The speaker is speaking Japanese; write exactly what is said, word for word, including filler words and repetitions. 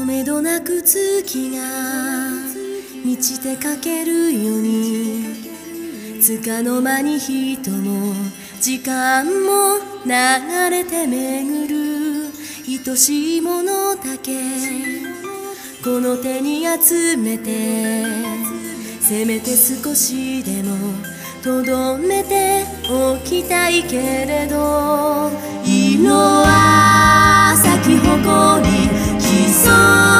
めどなく月が満ちてかけるように、つかの間に人も時間も流れて巡る愛しいものだけこの手に集めて、せめて少しでもとどめておきたいけれど、色は咲き誇り競う